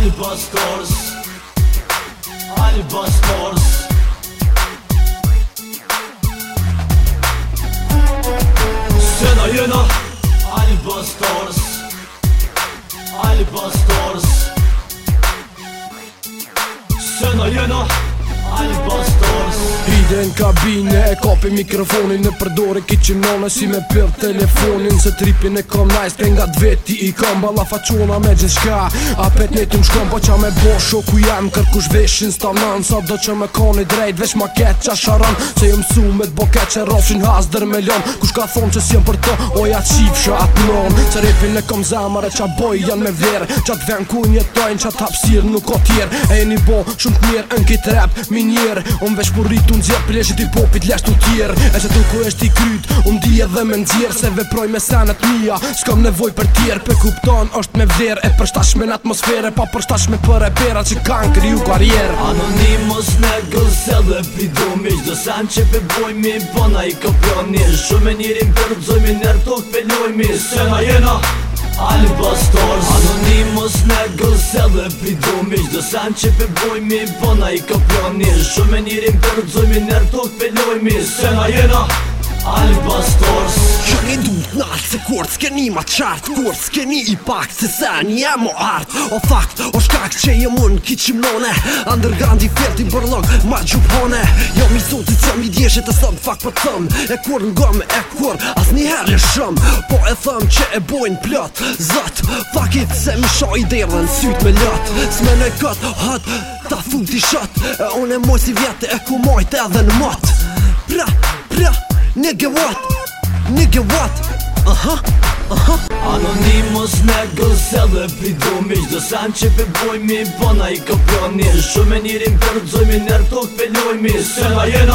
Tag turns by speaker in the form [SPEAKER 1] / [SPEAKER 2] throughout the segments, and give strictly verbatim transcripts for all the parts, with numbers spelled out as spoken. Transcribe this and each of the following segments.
[SPEAKER 1] Albastors, Albastors. Sena jena Albastors, Albastors. Sena jena Albastors.
[SPEAKER 2] Hide n'kabine e kapi mikrofonin e përdore ki që none si me për telefonin. Se tripin e kom najs penga dveti i kam balla faqona me gjithë shka. Apet netu m'shkom po qa me bo shoku jam kërkush veshin stanan. Sa do që me koni drejt vesh ma ket qa sharan. Se jëm su me t'bo ket që rafshin has dër me lon. Kush ka thonë që s'jem për të oja qifsha atë non. Se ripin e kom zemar e qa boj jan me vler. Qa t'ven ku njetojnë qa t'hapsir nuk o tjer. E një bo shumë t'mirë në kit rap minjer. On vesh për rritu n'zjer pleshit i popit lesht u tjer. E që tu ku esht i kryt unë di edhe me nxjer. Se veproj me senet mija s'kom nevoj për tjer. Pe kupton është me vler e përshtashme në atmosfere. Pa përshtashme për e pera që kanë kriju karjer.
[SPEAKER 1] Anonymous negës edhe pidomish. Do sen që përbojmi bona i kopjonish. Shumë e njerim përdojmi nër tok pelojmi. Sena jena Albastors, Anonymous negës edhe pidomish. Do sen që përbojmi bona i kopjonish. Shumë e njerim përdojmi nër tok pelojmi. Sena jena Albastors.
[SPEAKER 3] Që një du t'nalë se kur s'keni ma qartë. Kur s'keni i pak se sen jem o artë. O fakt o shkak që jem unë ki qimnone. Underground i fjerti bërlog ma gjupone. Jo mi sotit jam i djeshet e sëm fakt për thëm. E kur n'gëm e kur as njëherë e shëm. Po e thëm që e bojnë plot zot. Fuck it se mi sho i derën syt me lot. S'me në kët hët ta fut i shot. E unë e moj si vjetë e ku mojt edhe në mot. Pra, pra nigga what? Nigga what? Aha, aha.
[SPEAKER 1] Anonymous negës edhe pidomish. Do sen që përbojmi bona i kopjonish. Shumë e njerim përdojmi nër tok pelojmi. Sena jena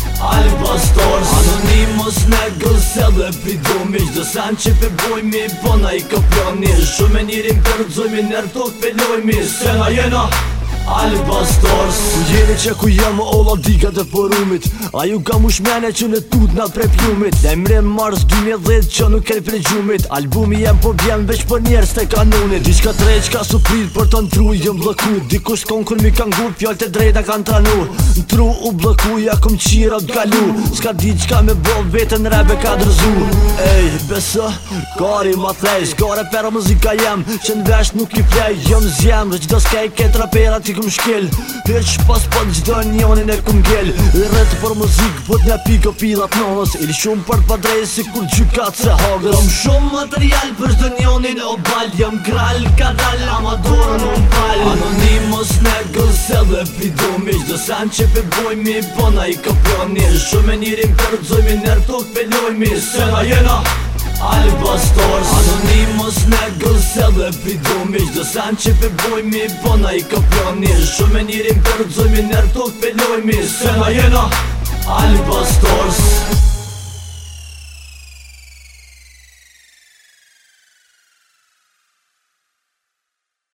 [SPEAKER 1] Albastors, Anonymous negës edhe pidomish. Do sen që përbojmi bona i kopjonish. Shumë e njerim përdojmi nër tok pelojmi. Sena jena Albastors.
[SPEAKER 4] Ku jeni që ku jem olla diga të porumit. A ju ka mushmene që në tut nga pre pjumit. Ne mrem mars dy mijë e dhjetë që nuk keni prej gjumit. Albumi jem po vjen veç për njerës të kanunit. Diçka tre qka su prit për të ntru jëm blëku. Dikush kon kur mi kan gut fjall të drejta kan tranu. Ntru u blëku ja kom qira t'galu. Ska di qka me bo vetën rebe ka drëzu. Ej beso kari ma thej. Skare pera muzika jem që n'vesh nuk i plej. Jëm zjem dhe qdo s'kej ket rapera ti kum shkel. Heq pas pat gjdo njonin e kum gel. Rrët për muzik pët nga piko pilat nonës. Il shumë për t'padrej si kur gjykat se hagës.
[SPEAKER 1] Kom shumë material për gjdo njonin o bal. Jam kral ka dal ama dorën unë pal. Anonymous negës edhe pidomish. Do sen që përbojmi bona i kopjonish. Shumë e njerim përdojmi nër tok pelojmi. Sena jena Albastors, Anonymous negës edhe pidomish. Do sen që përbojmi bona i kopjonish. Shumë e njerim përdojmi nër tok pelojmi. Sena jena Albastors.